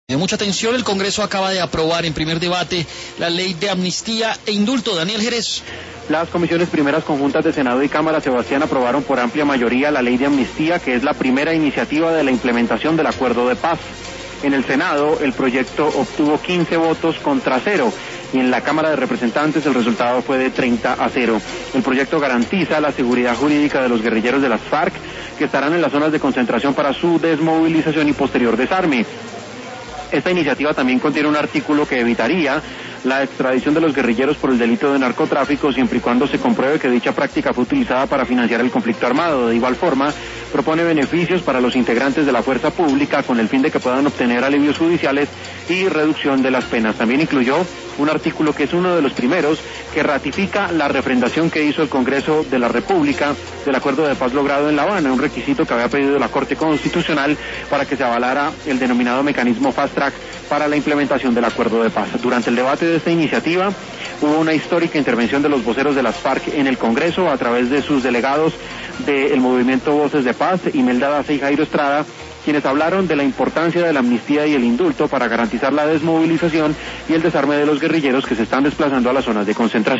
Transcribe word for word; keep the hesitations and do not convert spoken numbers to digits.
De mucha atención, el Congreso acaba de aprobar en primer debate la ley de amnistía e indulto. Daniel Jerez. Las comisiones primeras conjuntas de Senado y Cámara, Sebastián, aprobaron por amplia mayoría la ley de amnistía, que es la primera iniciativa de la implementación del acuerdo de paz. En el Senado, el proyecto obtuvo quince votos contra cero, y en la Cámara de Representantes el resultado fue de treinta a cero. El proyecto garantiza la seguridad jurídica de los guerrilleros de las FARC, que estarán en las zonas de concentración para su desmovilización y posterior desarme. Esta iniciativa también contiene un artículo que evitaría la extradición de los guerrilleros por el delito de narcotráfico, siempre y cuando se compruebe que dicha práctica fue utilizada para financiar el conflicto armado. De igual forma, propone beneficios para los integrantes de la fuerza pública con el fin de que puedan obtener alivios judiciales y reducción de las penas. También incluyó un artículo que es uno de los primeros que ratifica la refrendación que hizo el Congreso de la República del acuerdo de paz logrado en La Habana, un requisito que había pedido la Corte Constitucional para que se avalara el denominado mecanismo fast track para la implementación del acuerdo de paz. Durante el debate de esta iniciativa hubo una histórica intervención de los voceros de las FARC en el Congreso a través de sus delegados del movimiento Voces de Paz, Imelda Daza y Jairo Estrada, quienes hablaron de la importancia de la amnistía y el indulto para garantizar la desmovilización y el desarme de los guerrilleros que se están desplazando a las zonas de concentración.